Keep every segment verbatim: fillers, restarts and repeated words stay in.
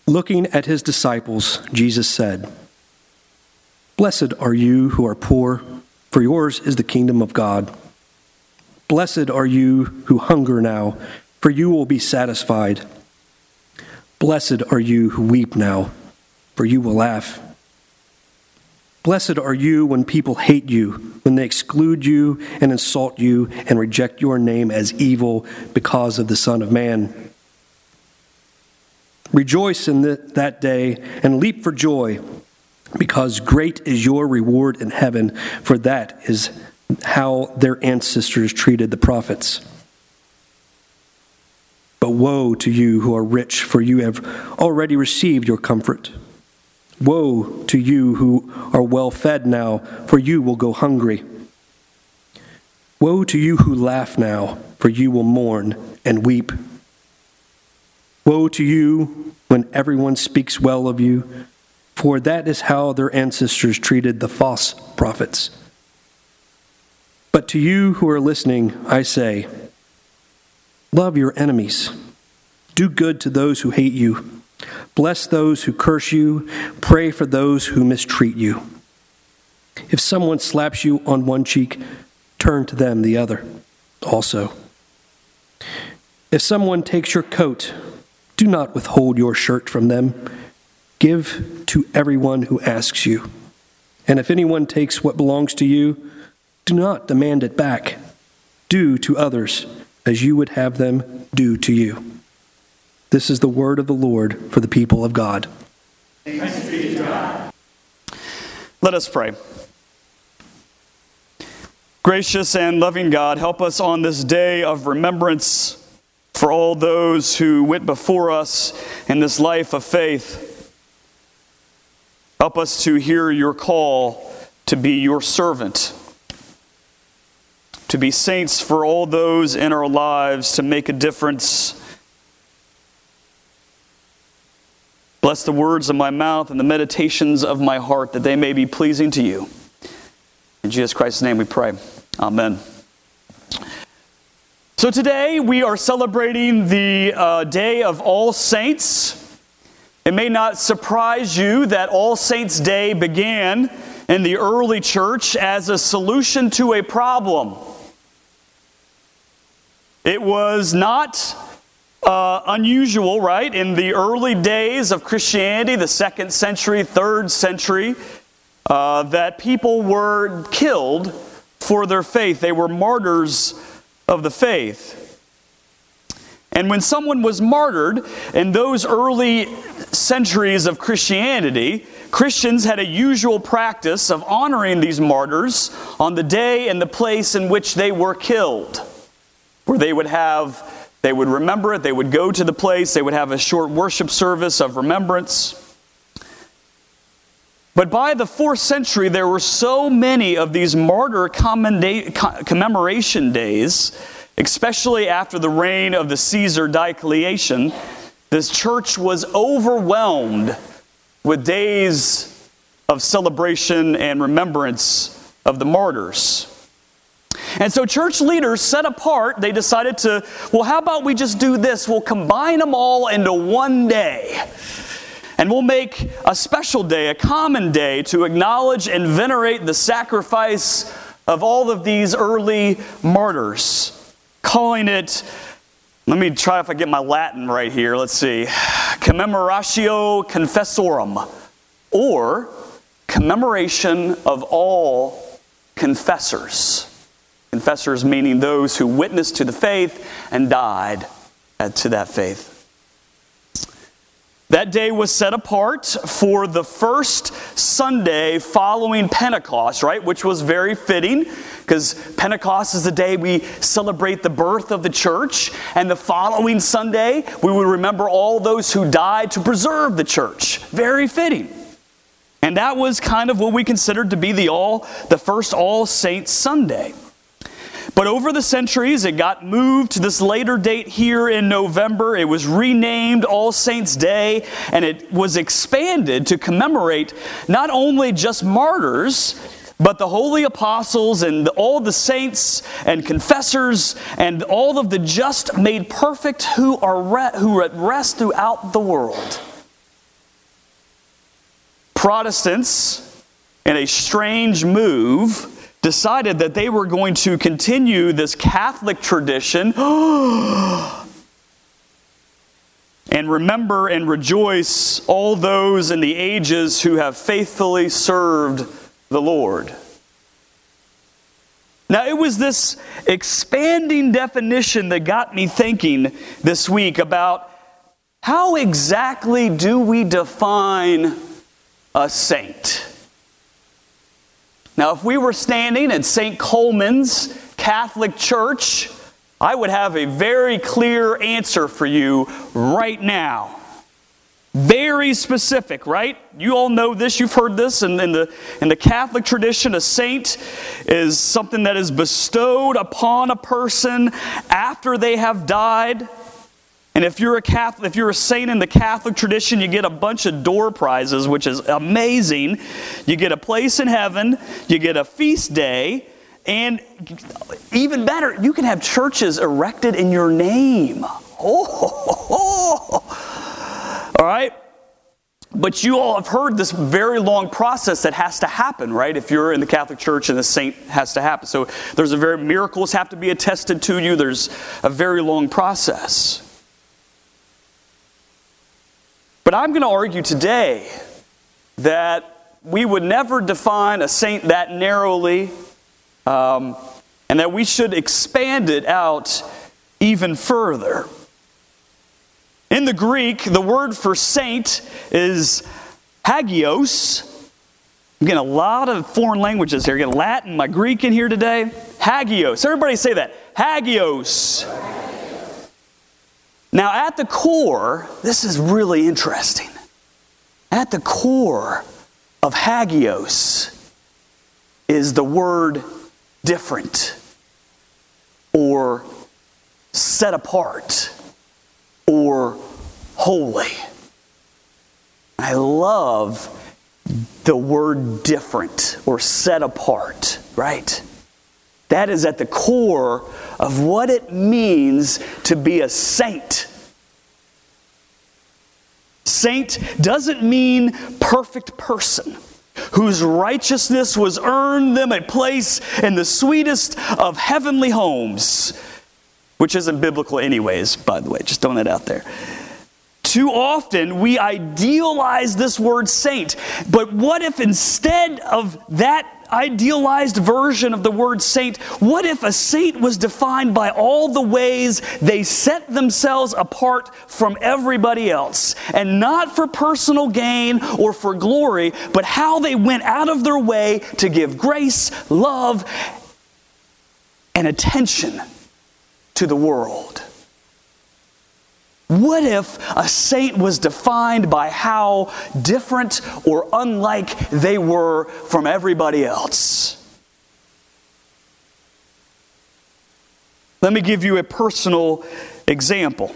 Looking at his disciples, Jesus said, "Blessed are you who are poor, for yours is the kingdom of God. Blessed are you who hunger now, for you will be satisfied. Blessed are you who weep now, for you will laugh. Blessed are you when people hate you, when they exclude you and insult you and reject your name as evil because of the Son of Man. Rejoice in the, that day and leap for joy, because great is your reward in heaven, for that is how their ancestors treated the prophets. But woe to you who are rich, for you have already received your comfort. Woe to you who are well fed now, for you will go hungry. Woe to you who laugh now, for you will mourn and weep. Woe to you when everyone speaks well of you, for that is how their ancestors treated the false prophets. But to you who are listening, I say, love your enemies. Do good to those who hate you. Bless those who curse you. Pray for those who mistreat you. If someone slaps you on one cheek, turn to them the other also. If someone takes your coat, do not withhold your shirt from them. Give to everyone who asks you. And if anyone takes what belongs to you, do not demand it back. Do to others as you would have them do to you. This is the word of the Lord for the people of God. Thanks be to God. Let us pray. Gracious and loving God, help us on this day of remembrance for all those who went before us in this life of faith. Help us to hear your call to be your servant, to be saints for all those in our lives, to make a difference. Bless the words of my mouth and the meditations of my heart, that they may be pleasing to you. In Jesus Christ's name we pray. Amen. So today we are celebrating the uh, Day of All Saints. It may not surprise you that All Saints' Day began in the early church as a solution to a problem. It was not uh, unusual, right, in the early days of Christianity, the second century, third century, uh, that people were killed for their faith. They were martyrs of the faith. And when someone was martyred in those early centuries of Christianity, Christians had a usual practice of honoring these martyrs on the day and the place in which they were killed, where they would have, they would remember it, they would go to the place, they would have a short worship service of remembrance. But by the fourth century, there were so many of these martyr commemoration days, especially after the reign of the Caesar Diocletian, this church was overwhelmed with days of celebration and remembrance of the martyrs. And so church leaders set apart, they decided to, well, how about we just do this? We'll combine them all into one day. And we'll make a special day, a common day, to acknowledge and venerate the sacrifice of all of these early martyrs. Calling it, let me try if I get my Latin right here, let's see, Commemoratio Confessorum, or Commemoration of All Confessors. Confessors meaning those who witnessed to the faith and died to that faith. That day was set apart for the first Sunday following Pentecost, right? Which was very fitting, because Pentecost is the day we celebrate the birth of the church. And the following Sunday, we would remember all those who died to preserve the church. Very fitting. And that was kind of what we considered to be the all, the first All Saints Sunday. But over the centuries, it got moved to this later date here in November. It was renamed All Saints' Day, and it was expanded to commemorate not only just martyrs, but the holy apostles and all the saints and confessors and all of the just made perfect who are re- who are at rest throughout the world. Protestants, in a strange move, decided that they were going to continue this Catholic tradition and remember and rejoice all those in the ages who have faithfully served the Lord. Now, it was this expanding definition that got me thinking this week about how exactly do we define a saint? Now, if we were standing at Saint Coleman's Catholic Church, I would have a very clear answer for you right now. Very specific, right? You all know this, you've heard this. In, in, the, in the Catholic tradition, a saint is something that is bestowed upon a person after they have died. And if you're a Catholic, if you're a saint in the Catholic tradition, you get a bunch of door prizes, which is amazing. You get a place in heaven, you get a feast day, and even better, you can have churches erected in your name. Oh, all right? But you all have heard this very long process that has to happen, right? If you're in the Catholic Church and the saint has to happen. So there's a very, miracles have to be attested to you. There's a very long process. But I'm going to argue today that we would never define a saint that narrowly, um, and that we should expand it out even further. In the Greek, the word for saint is hagios. I'm getting a lot of foreign languages here. I get Latin, my Greek in here today. Hagios. Everybody say that. Hagios. Now, at the core, this is really interesting. At the core of hagios is the word different or set apart or holy. I love the word different or set apart, right? That is at the core of what it means to be a saint. Saint doesn't mean perfect person whose righteousness was earned them a place in the sweetest of heavenly homes, which isn't biblical anyways, by the way, just throwing that out there. Too often we idealize this word saint, but what if instead of that idealized version of the word saint, what if a saint was defined by all the ways they set themselves apart from everybody else, and not for personal gain or for glory, but how they went out of their way to give grace, love, and attention to the world? What if a saint was defined by how different or unlike they were from everybody else? Let me give you a personal example.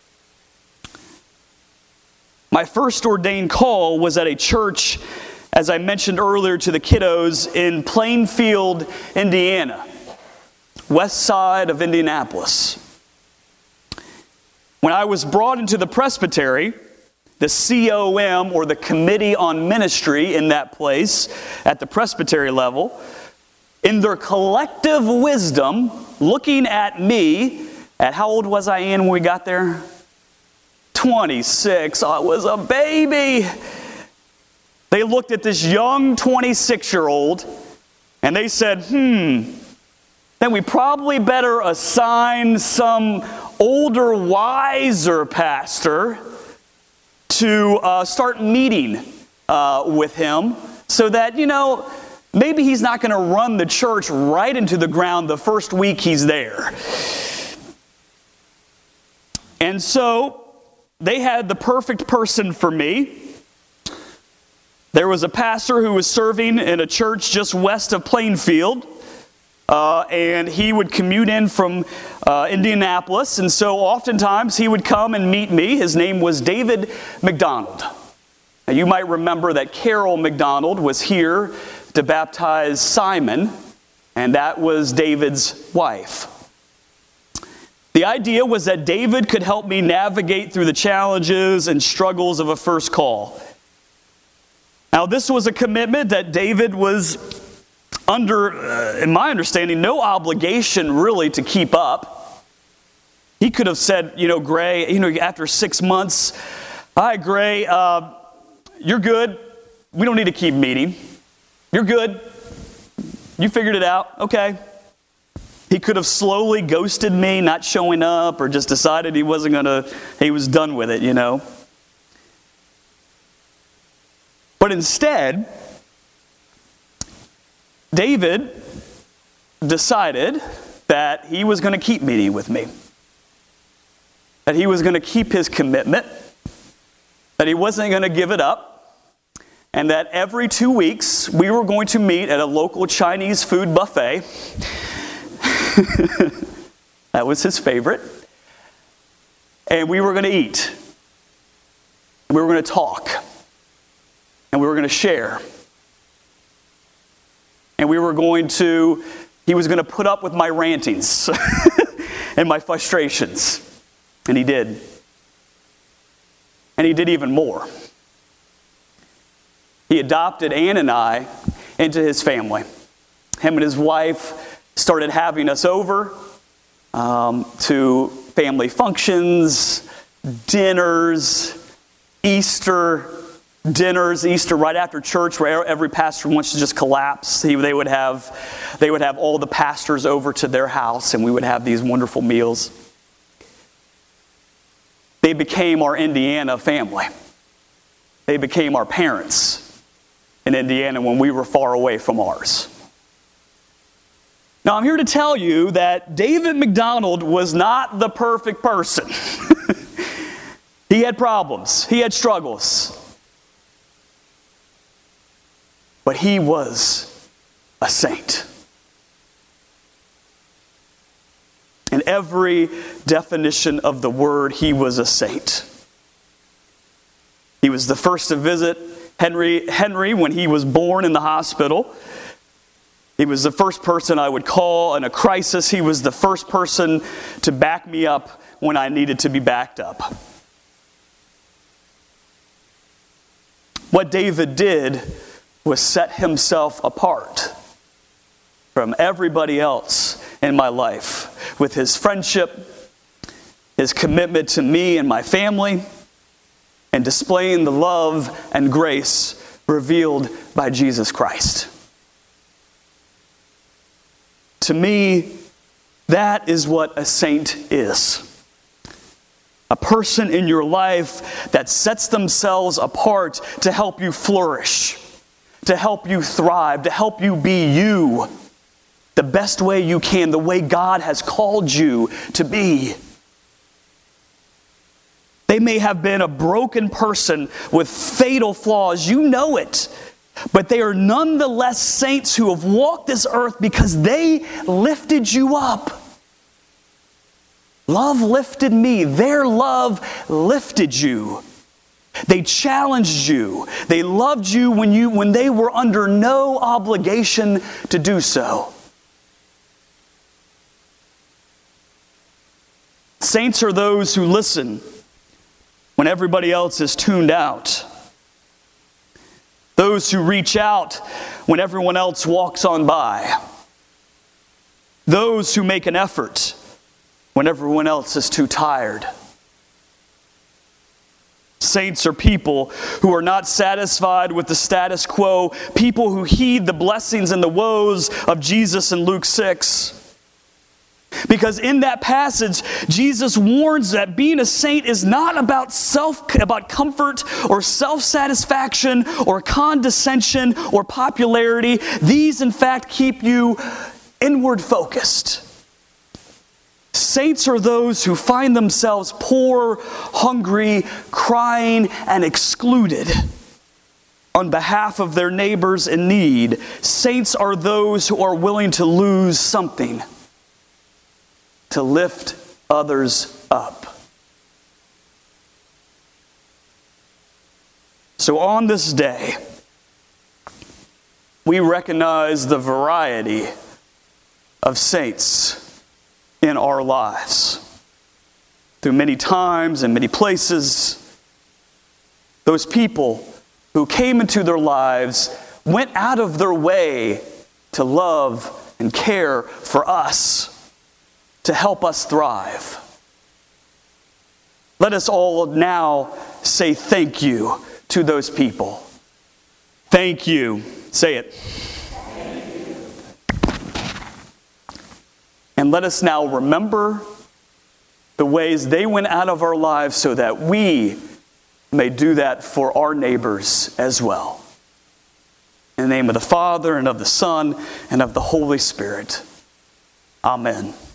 My first ordained call was at a church, as I mentioned earlier to the kiddos, in Plainfield, Indiana, west side of Indianapolis. When I was brought into the presbytery, the C O M, or the Committee on Ministry in that place, at the presbytery level, in their collective wisdom, looking at me, at how old was I in when we got there? twenty-six. I was a baby. They looked at this young twenty-six-year-old, and they said, hmm, then we probably better assign some older, wiser pastor to uh, start meeting uh, with him so that, you know, maybe he's not going to run the church right into the ground the first week he's there. And so they had the perfect person for me. There was a pastor who was serving in a church just west of Plainfield. Uh, and he would commute in from uh, Indianapolis, and so oftentimes he would come and meet me. His name was David McDonald. Now, you might remember that Carol McDonald was here to baptize Simon, and that was David's wife. The idea was that David could help me navigate through the challenges and struggles of a first call. Now, this was a commitment that David was under, uh, in my understanding, no obligation really to keep up. He could have said, you know, Gray, you know, after six months, "Hi, Gray, uh, you're good. We don't need to keep meeting. You're good. You figured it out. Okay." He could have slowly ghosted me, not showing up, or just decided he wasn't going to, he was done with it, you know. But instead, David decided that he was going to keep meeting with me, that he was going to keep his commitment, that he wasn't going to give it up, and that every two weeks we were going to meet at a local Chinese food buffet. That was his favorite. And we were going to eat. We were going to talk. And we were going to share. And we were going to, he was going to put up with my rantings and my frustrations. And he did. And he did even more. He adopted Ann and I into his family. Him and his wife started having us over um, to family functions, dinners, Easter dinners, Easter right after church, where every pastor wants to just collapse. He, they would have, they would have all the pastors over to their house, and we would have these wonderful meals. They became our Indiana family. They became our parents in Indiana when we were far away from ours. Now, I'm here to tell you that David McDonald was not the perfect person. He had problems. He had struggles. But he was a saint. In every definition of the word, he was a saint. He was the first to visit Henry, Henry when he was born in the hospital. He was the first person I would call in a crisis. He was the first person to back me up when I needed to be backed up. What David did was set himself apart from everybody else in my life with his friendship, his commitment to me and my family, and displaying the love and grace revealed by Jesus Christ. To me, that is what a saint is. A person in your life that sets themselves apart to help you flourish, to help you thrive, to help you be you the best way you can, the way God has called you to be. They may have been a broken person with fatal flaws. You know it. But they are nonetheless saints who have walked this earth because they lifted you up. Love lifted me. Their love lifted you. They challenged you. They loved you when you when they were under no obligation to do so. Saints are those who listen when everybody else is tuned out. Those who reach out when everyone else walks on by. Those who make an effort when everyone else is too tired. Saints are people who are not satisfied with the status quo, people who heed the blessings and the woes of Jesus in Luke six. Because in that passage, Jesus warns that being a saint is not about self, about comfort or self-satisfaction or condescension or popularity. These, in fact, keep you inward focused. Saints are those who find themselves poor, hungry, crying, and excluded on behalf of their neighbors in need. Saints are those who are willing to lose something to lift others up. So on this day, we recognize the variety of saints in our lives. Through many times and many places, those people who came into their lives, went out of their way to love and care for us, to help us thrive. Let us all now say thank you to those people. Thank you. Say it. Thank you. And let us now remember the ways they went out of our lives so that we may do that for our neighbors as well. In the name of the Father, and of the Son, and of the Holy Spirit. Amen.